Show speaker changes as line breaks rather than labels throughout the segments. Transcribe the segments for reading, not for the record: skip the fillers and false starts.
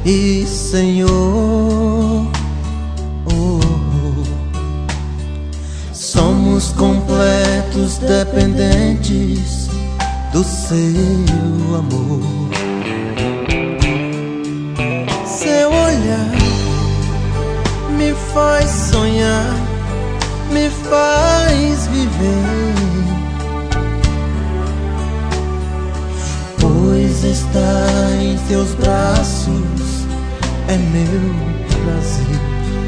e Senhor. Somos completos dependentes do seu amor. Seu olhar me faz sonhar, me faz viver, pois estar em teus braços é meu prazer.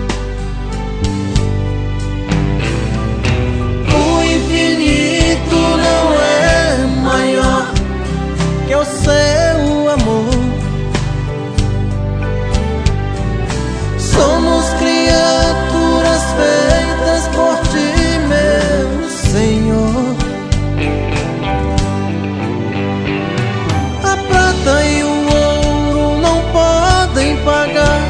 O infinito não é maior que o seu amor. Somos criaturas feitas por ti, meu Senhor. A prata e o ouro não podem pagar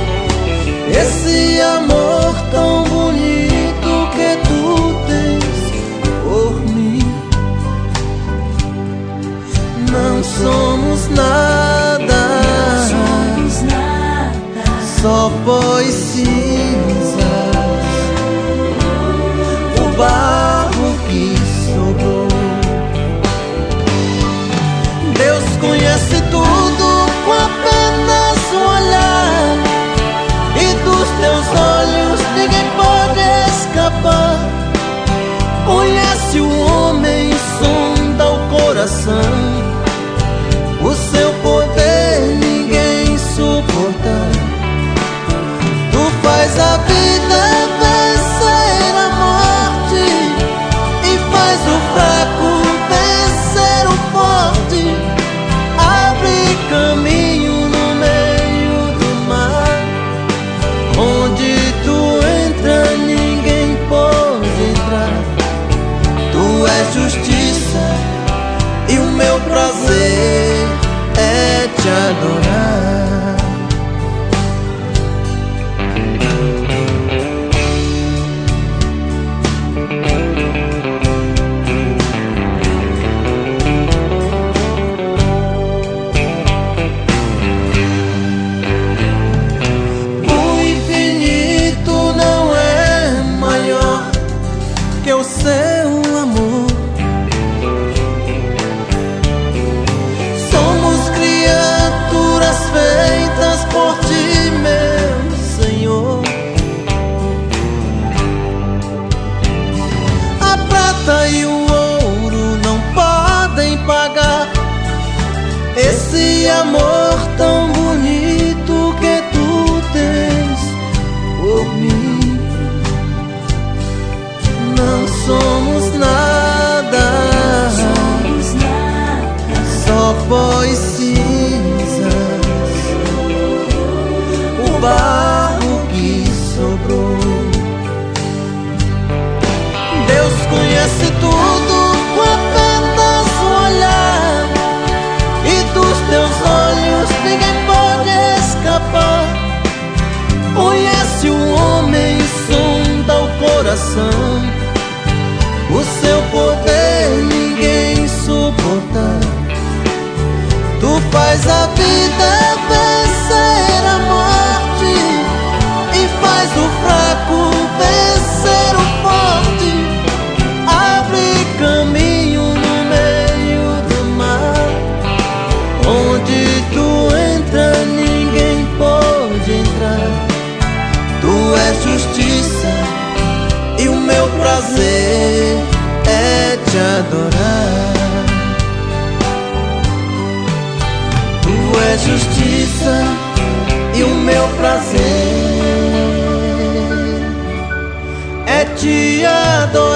esse amor tão bonito que tu tens por mim. Não somos nada, só pó e cinzas, o barro que sobrou. Deus conhece tudo com apenas um olhar, e dos teus olhos ninguém pode escapar. Conhece o homem, sonda o coração, o seu poder ninguém suporta. Faz a vida vencer a morte e faz o fraco vencer o forte. Abre caminho no meio do mar, onde tu entra ninguém pode entrar. Tu és justiça e o meu prazer é te adorar. O seu amor. Somos criaturas feitas por ti, meu Senhor. A prata e o ouro não podem pagar esse amor tão bonito que tu tens por mim. Não somos nada, só pó e cinzas, o barro que sobrou. Deus conhece tudo com apenas um olhar, e dos teus olhos ninguém pode escapar. Conhece o homem, sonda o coração, o seu poder ninguém suporta. Tu faz a vida vencer a morte e faz o fraco vencer o forte. Abre caminho no meio do mar, onde tu entra ninguém pode entrar. Tu és justiça e o meu prazer é te adorar. Tu és justiça e o meu prazer é te adorar.